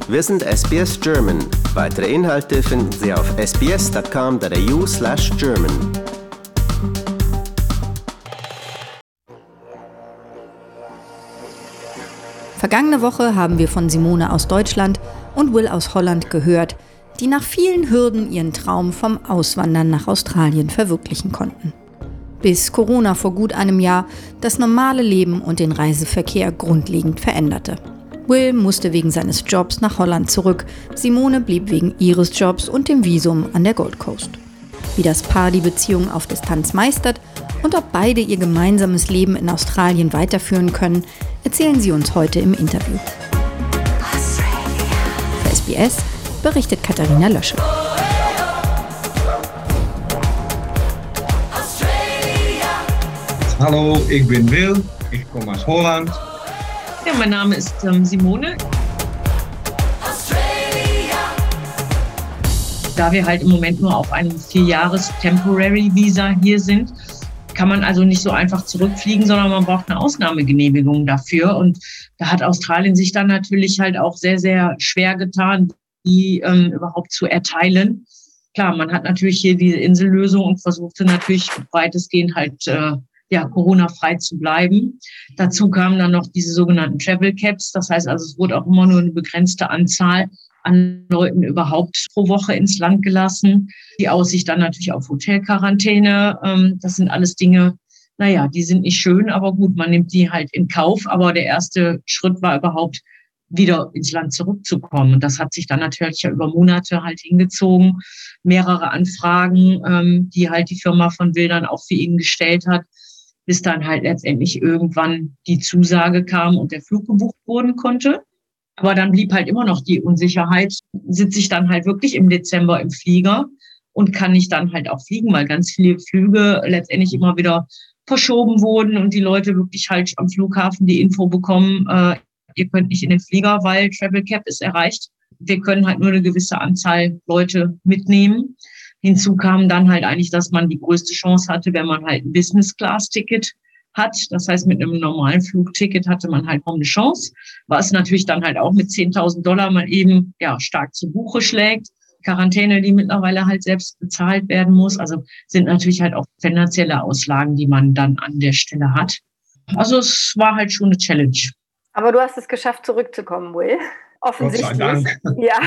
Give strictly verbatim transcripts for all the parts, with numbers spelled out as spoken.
Wir sind S B S German. Weitere Inhalte finden Sie auf sbs.com.au slash German. Vergangene Woche haben wir von Simone aus Deutschland und Will aus Holland gehört, die nach vielen Hürden ihren Traum vom Auswandern nach Australien verwirklichen konnten. Bis Corona vor gut einem Jahr das normale Leben und den Reiseverkehr grundlegend veränderte. Will musste wegen seines Jobs nach Holland zurück, Simone blieb wegen ihres Jobs und dem Visum an der Gold Coast. Wie das Paar die Beziehung auf Distanz meistert und ob beide ihr gemeinsames Leben in Australien weiterführen können, erzählen sie uns heute im Interview. Für S B S berichtet Katharina Lösche. Hallo, ich bin Will, ich komme aus Holland. Ja, mein Name ist ähm, Simone. Da wir halt im Moment nur auf einem Vier-Jahres-Temporary-Visa hier sind, kann man also nicht so einfach zurückfliegen, sondern man braucht eine Ausnahmegenehmigung dafür. Und da hat Australien sich dann natürlich halt auch sehr, sehr schwer getan, die ähm, überhaupt zu erteilen. Klar, man hat natürlich hier diese Insellösung und versuchte natürlich weitestgehend halt äh, ja, Corona-frei zu bleiben. Dazu kamen dann noch diese sogenannten Travel Caps. Das heißt also, es wurde auch immer nur eine begrenzte Anzahl an Leuten überhaupt pro Woche ins Land gelassen. Die Aussicht dann natürlich auf Hotelquarantäne. Ähm, das sind alles Dinge, naja, die sind nicht schön, aber gut, man nimmt die halt in Kauf. Aber der erste Schritt war überhaupt, wieder ins Land zurückzukommen. Und das hat sich dann natürlich ja über Monate halt hingezogen. Mehrere Anfragen, ähm, die halt die Firma von Will dann auch für ihn gestellt hat, bis dann halt letztendlich irgendwann die Zusage kam und der Flug gebucht werden konnte. Aber dann blieb halt immer noch die Unsicherheit, sitze ich dann halt wirklich im Dezember im Flieger und kann ich dann halt auch fliegen, weil ganz viele Flüge letztendlich immer wieder verschoben wurden und die Leute wirklich halt am Flughafen die Info bekommen, äh, ihr könnt nicht in den Flieger, weil Travel Cap ist erreicht. Wir können halt nur eine gewisse Anzahl Leute mitnehmen. Hinzu kam dann halt eigentlich, dass man die größte Chance hatte, wenn man halt ein Business-Class-Ticket hat. Das heißt, mit einem normalen Flugticket hatte man halt kaum eine Chance, was natürlich dann halt auch mit zehntausend Dollar mal eben ja stark zu Buche schlägt. Quarantäne, die mittlerweile halt selbst bezahlt werden muss. Also sind natürlich halt auch finanzielle Auslagen, die man dann an der Stelle hat. Also es war halt schon eine Challenge. Aber du hast es geschafft, zurückzukommen, Will. Offensichtlich. Gott sei Dank. Ja.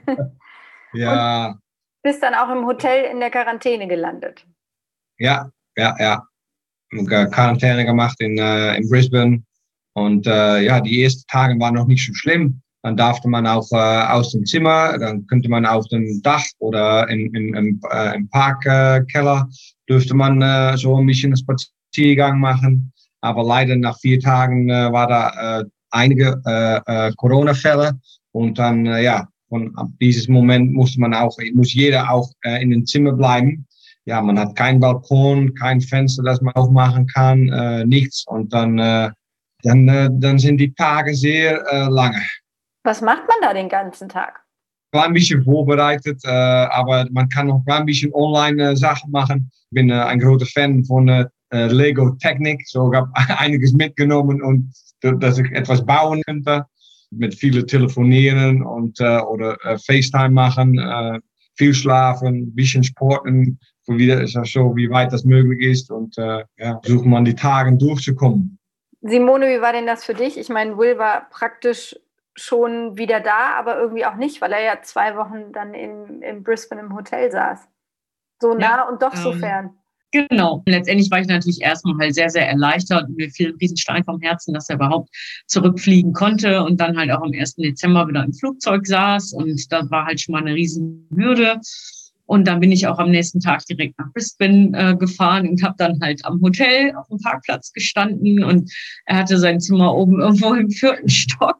Ja. Und bist dann auch im Hotel in der Quarantäne gelandet. Ja, ja, ja. Quarantäne gemacht in, äh, in Brisbane. Und äh, ja, die ersten Tage waren noch nicht so schlimm. Dann darf man auch äh, aus dem Zimmer, dann könnte man auf dem Dach oder in, in, in, äh, im Parkkeller, äh, dürfte man äh, so ein bisschen einen Spaziergang machen. Aber leider nach vier Tagen äh, war da äh, einige äh, äh, Corona-Fälle. Und dann, äh, ja, von ab diesem Moment musste man auch, muss jeder auch äh, in dem Zimmer bleiben. Ja, man hat kein Balkon, kein Fenster, das man aufmachen kann, äh, nichts. Und dann, äh, dann, äh, dann sind die Tage sehr äh, lange. Was macht man da den ganzen Tag? Ich war ein bisschen vorbereitet, äh, aber man kann noch ein bisschen online äh, Sachen machen. Ich bin äh, ein großer Fan von äh, Lego Technik. So, ich habe einiges mitgenommen und dass ich etwas bauen könnte. Mit vielen telefonieren und äh, oder äh, FaceTime machen, äh, viel schlafen, ein bisschen sporten, wieder ist das so, wie weit das möglich ist und äh, ja, versuchen man die Tage durchzukommen. Simone, wie war denn das für dich? Ich meine, Will war praktisch schon wieder da, aber irgendwie auch nicht, weil er ja zwei Wochen dann in, in Brisbane im Hotel saß. So nah ja, und doch ähm, so fern. Genau. Letztendlich war ich natürlich erstmal halt sehr, sehr erleichtert und mir fiel ein Riesenstein vom Herzen, dass er überhaupt zurückfliegen konnte und dann halt auch am ersten Dezember wieder im Flugzeug saß und das war halt schon mal eine Riesenhürde. Und dann bin ich auch am nächsten Tag direkt nach Brisbane äh, gefahren und habe dann halt am Hotel auf dem Parkplatz gestanden und er hatte sein Zimmer oben irgendwo im vierten Stock.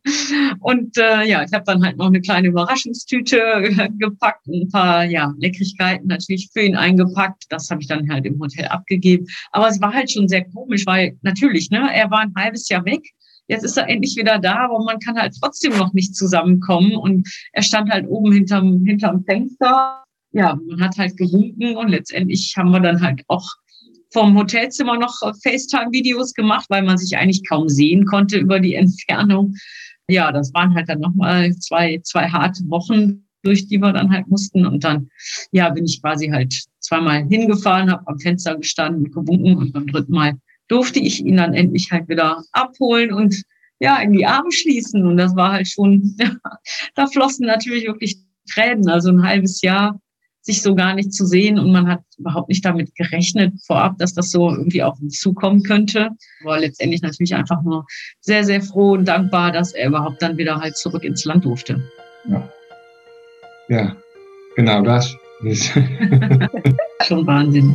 Und äh, ja, ich habe dann halt noch eine kleine Überraschungstüte äh, gepackt und ein paar ja Leckrigkeiten natürlich für ihn eingepackt. Das habe ich dann halt im Hotel abgegeben. Aber es war halt schon sehr komisch, weil natürlich, ne, er war ein halbes Jahr weg. Jetzt ist er endlich wieder da, aber man kann halt trotzdem noch nicht zusammenkommen. Und er stand halt oben hinterm, hinterm Fenster. Ja, man hat halt gewunken und letztendlich haben wir dann halt auch vom Hotelzimmer noch FaceTime-Videos gemacht, weil man sich eigentlich kaum sehen konnte über die Entfernung. ja, das waren halt dann nochmal zwei, zwei harte Wochen, durch die wir dann halt mussten. Und dann, ja, bin ich quasi halt zweimal hingefahren, habe am Fenster gestanden und gewunken. Und beim dritten Mal durfte ich ihn dann endlich halt wieder abholen und ja, in die Arme schließen. Und das war halt schon, ja, da flossen natürlich wirklich Tränen. Also ein halbes Jahr sich so gar nicht zu sehen. Und man hat überhaupt nicht damit gerechnet vorab, dass das so irgendwie auf uns zukommen könnte. Aber letztendlich natürlich einfach nur sehr, sehr froh und dankbar, dass er überhaupt dann wieder halt zurück ins Land durfte. Ja, ja, genau das. Schon Wahnsinn.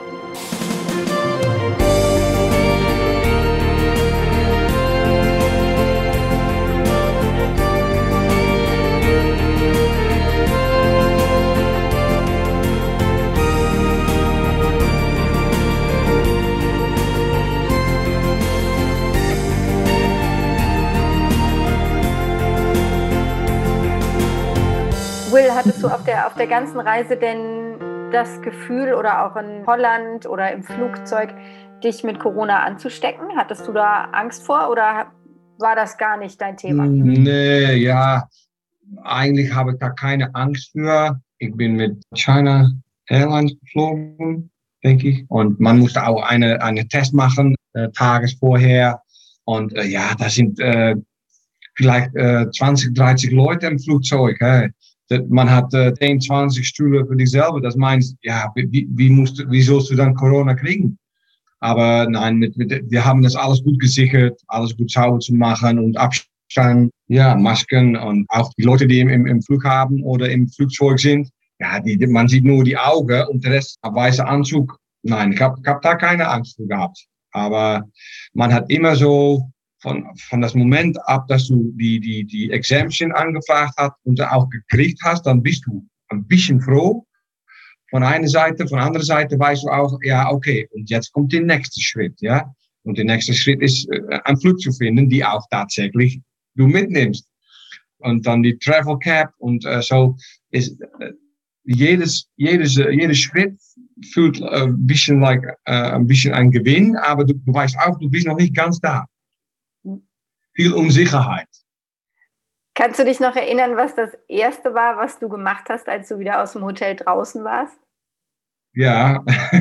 Will, hattest du auf der, auf der ganzen Reise denn das Gefühl oder auch in Holland oder im Flugzeug, dich mit Corona anzustecken? Hattest du da Angst vor oder war das gar nicht dein Thema? Nee, ja, eigentlich habe ich da keine Angst für. Ich bin mit China Airlines geflogen, denke ich. Und man musste auch eine, eine Test machen, äh, tages vorher. Und äh, ja, da sind äh, vielleicht äh, zwanzig, dreißig Leute im Flugzeug. Hey. Man hat äh, zehn, zwanzig Stühle für dich selber. Das meinst, ja, wie, wie, musst du, wie sollst du dann Corona kriegen? Aber nein, mit, mit, wir haben das alles gut gesichert, alles gut sauber zu machen und Abstand, ja, Masken und auch die Leute, die im, im, im Flughafen oder im Flugzeug sind. Ja, die, man sieht nur die Augen und der Rest ein weißer Anzug. Nein, ich habe ich hab da keine Angst vor gehabt. Aber man hat immer so von, von das Moment ab, dass du die, die, die Exemption angefragt hast und auch gekriegt hast, dann bist du ein bisschen froh. Von einer Seite, von der anderen Seite weißt du auch, ja, okay, und jetzt kommt der nächste Schritt, ja. Und der nächste Schritt ist, einen Flug zu finden, die auch tatsächlich du mitnimmst. Und dann die Travel Cap und äh, so ist äh, jedes, jedes, äh, jedes Schritt fühlt äh, ein bisschen like, äh, ein bisschen ein Gewinn, aber du, du weißt auch, du bist noch nicht ganz da. Viel Unsicherheit. Kannst du dich noch erinnern, was das Erste war, was du gemacht hast, als du wieder aus dem Hotel draußen warst? Ja,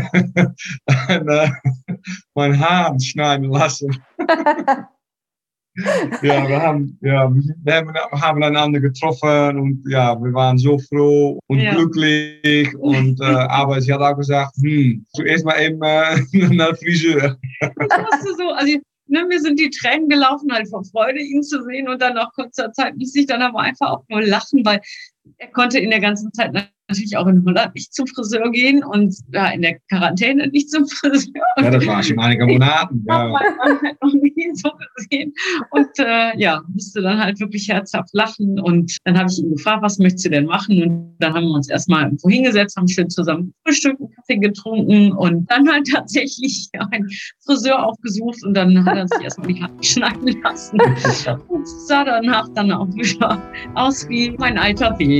mein Haar schneiden lassen. Ja, wir haben, ja, wir haben einander getroffen und ja, wir waren so froh und ja. glücklich. Und, äh, aber sie hat auch gesagt, hm, zuerst mal eben äh, nach der Friseur. Und dann hast du so, also ne, mir sind die Tränen gelaufen, halt vor Freude, ihn zu sehen. Und dann nach kurzer Zeit musste ich dann aber einfach auch nur lachen, weil er konnte in der ganzen Zeit natürlich auch in Holland nicht zum Friseur gehen und ja, in der Quarantäne nicht zum Friseur. Ja, das war schon einige Monate. Ja. Hat man halt noch nie so gesehen. Und äh, ja, musste dann halt wirklich herzhaft lachen. Und dann habe ich ihn gefragt, was möchtest du denn machen? Und dann haben wir uns erstmal irgendwo hingesetzt, haben schön zusammen Frühstück, einen Kaffee getrunken und dann halt tatsächlich einen Friseur aufgesucht und dann hat er sich erstmal die Haare schneiden lassen. Und sah danach dann auch wieder aus wie mein alter W.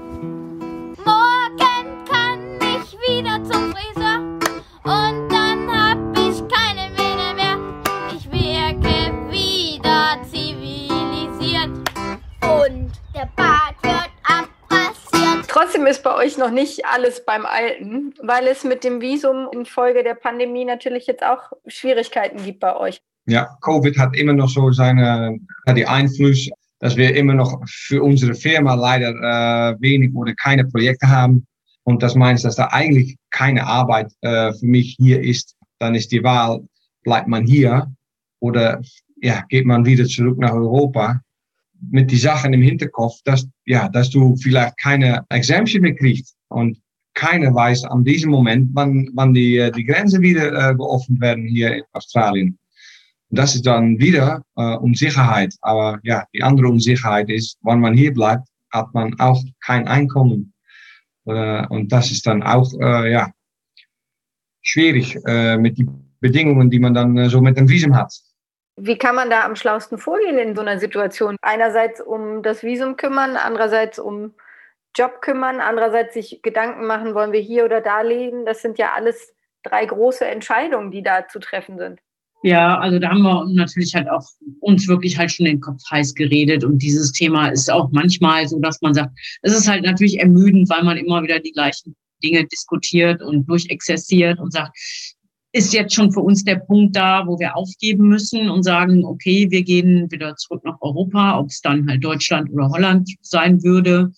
Morgen kann ich wieder zum Friseur und dann hab ich keine Mähne mehr. Ich wirke wieder zivilisiert und der Bart wird abrasiert. Trotzdem ist bei euch noch nicht alles beim Alten, weil es mit dem Visum infolge der Pandemie natürlich jetzt auch Schwierigkeiten gibt bei euch. Ja, Covid hat immer noch so seine, die Einfluss, dass wir immer noch für unsere Firma leider äh, wenig oder keine Projekte haben. Und das meint, dass da eigentlich keine Arbeit äh, für mich hier ist. Dann ist die Wahl, bleibt man hier oder ja, geht man wieder zurück nach Europa mit die Sachen im Hinterkopf, dass, ja, dass du vielleicht keine Exemption mehr kriegst. Und keiner weiß an diesem Moment, wann, wann die, die Grenzen wieder äh, geöffnet werden hier in Australien. Und das ist dann wieder äh, Unsicherheit. Aber ja, die andere Unsicherheit ist, wenn man hier bleibt, hat man auch kein Einkommen. Äh, und das ist dann auch äh, ja, schwierig äh, mit den Bedingungen, die man dann äh, so mit dem Visum hat. Wie kann man da am schlausten vorgehen in so einer Situation? Einerseits um das Visum kümmern, andererseits um Job kümmern, andererseits sich Gedanken machen, wollen wir hier oder da leben. Das sind ja alles drei große Entscheidungen, die da zu treffen sind. Ja, also da haben wir natürlich halt auch uns wirklich halt schon den Kopf heiß geredet. Und dieses Thema ist auch manchmal so, dass man sagt, es ist halt natürlich ermüdend, weil man immer wieder die gleichen Dinge diskutiert und durchexerziert und sagt, ist jetzt schon für uns der Punkt da, wo wir aufgeben müssen und sagen, okay, wir gehen wieder zurück nach Europa, ob es dann halt Deutschland oder Holland sein würde.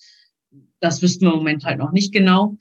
Das wüssten wir im Moment halt noch nicht genau.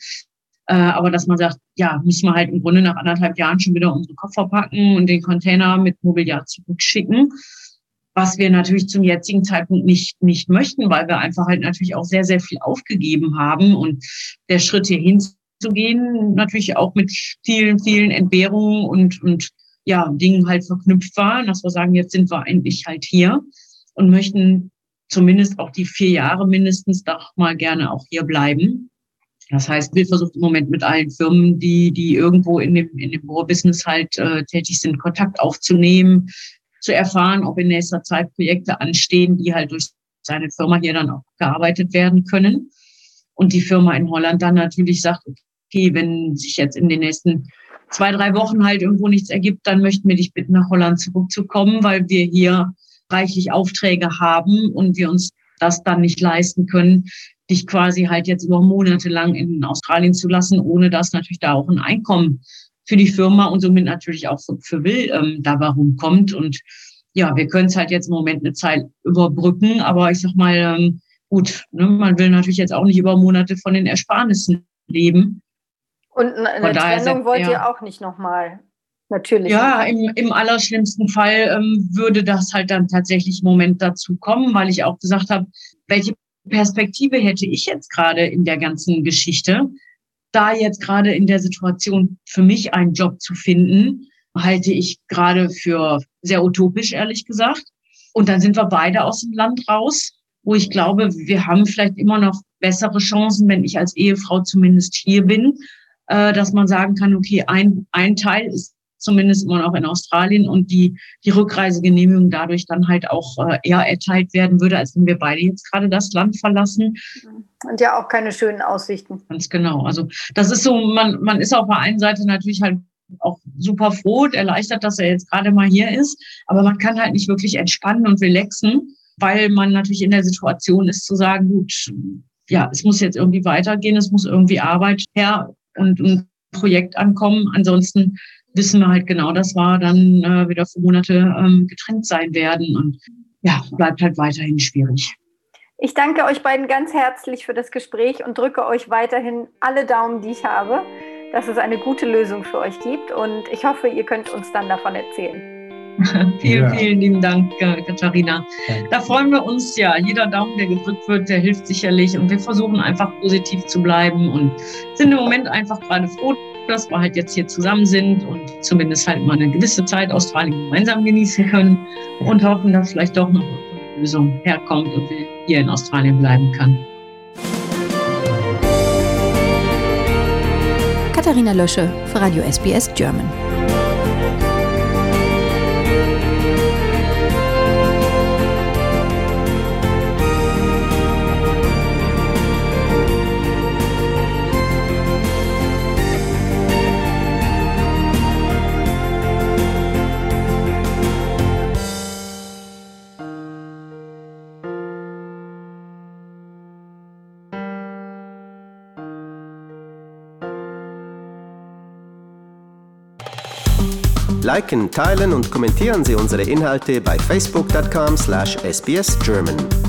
Aber dass man sagt, ja, müssen wir halt im Grunde nach anderthalb Jahren schon wieder unsere Koffer packen und den Container mit Mobiliar zurückschicken, was wir natürlich zum jetzigen Zeitpunkt nicht nicht möchten, weil wir einfach halt natürlich auch sehr, sehr viel aufgegeben haben und der Schritt hier hinzugehen natürlich auch mit vielen, vielen Entbehrungen und und ja Dingen halt verknüpft war, dass wir sagen, jetzt sind wir endlich halt hier und möchten zumindest auch die vier Jahre mindestens doch mal gerne auch hier bleiben. Das heißt, wir versuchen im Moment mit allen Firmen, die die irgendwo in dem in dem Bohrbusiness halt äh, tätig sind, Kontakt aufzunehmen, zu erfahren, ob in nächster Zeit Projekte anstehen, die halt durch seine Firma hier dann auch gearbeitet werden können. Und die Firma in Holland dann natürlich sagt, okay, wenn sich jetzt in den nächsten zwei, drei Wochen halt irgendwo nichts ergibt, dann möchten wir dich bitten, nach Holland zurückzukommen, weil wir hier reichlich Aufträge haben und wir uns das dann nicht leisten können, dich quasi halt jetzt über Monate lang in Australien zu lassen, ohne dass natürlich da auch ein Einkommen für die Firma und somit natürlich auch für, für Will ähm, dabei rumkommt. Und ja, wir können es halt jetzt im Moment eine Zeit überbrücken, aber ich sag mal, ähm, gut, ne, man will natürlich jetzt auch nicht über Monate von den Ersparnissen leben. Und eine Trennung wollt ihr auch nicht nochmal? Natürlich. Ja, im, im allerschlimmsten Fall ähm, würde das halt dann tatsächlich im Moment dazu kommen, weil ich auch gesagt habe, welche Perspektive hätte ich jetzt gerade in der ganzen Geschichte? Da jetzt gerade in der Situation für mich einen Job zu finden, halte ich gerade für sehr utopisch, ehrlich gesagt. Und dann sind wir beide aus dem Land raus, wo ich glaube, wir haben vielleicht immer noch bessere Chancen, wenn ich als Ehefrau zumindest hier bin, äh, dass man sagen kann, okay, ein, ein Teil ist zumindest immer noch in Australien und die, die Rückreisegenehmigung dadurch dann halt auch äh, eher erteilt werden würde, als wenn wir beide jetzt gerade das Land verlassen. Und ja auch keine schönen Aussichten. Ganz genau. Also das ist so, man, man ist auf der einen Seite natürlich halt auch super froh und erleichtert, dass er jetzt gerade mal hier ist, aber man kann halt nicht wirklich entspannen und relaxen, weil man natürlich in der Situation ist zu sagen, gut, ja, es muss jetzt irgendwie weitergehen, es muss irgendwie Arbeit her und ein Projekt ankommen, ansonsten wissen wir halt genau, dass wir dann äh, wieder für Monate ähm, getrennt sein werden. Und ja, bleibt halt weiterhin schwierig. Ich danke euch beiden ganz herzlich für das Gespräch und drücke euch weiterhin alle Daumen, die ich habe, dass es eine gute Lösung für euch gibt. Und ich hoffe, ihr könnt uns dann davon erzählen. vielen, Ja. vielen lieben Dank, Katharina. Da freuen wir uns, ja, jeder Daumen, der gedrückt wird, der hilft sicherlich. Und wir versuchen einfach positiv zu bleiben und sind im Moment einfach gerade froh, dass wir halt jetzt hier zusammen sind und zumindest halt mal eine gewisse Zeit Australien gemeinsam genießen können und hoffen, dass vielleicht doch noch eine Lösung herkommt und wir hier in Australien bleiben kann. Katharina Lösche für Radio S B S German. Liken, teilen und kommentieren Sie unsere Inhalte bei facebook dot com slash S B S German.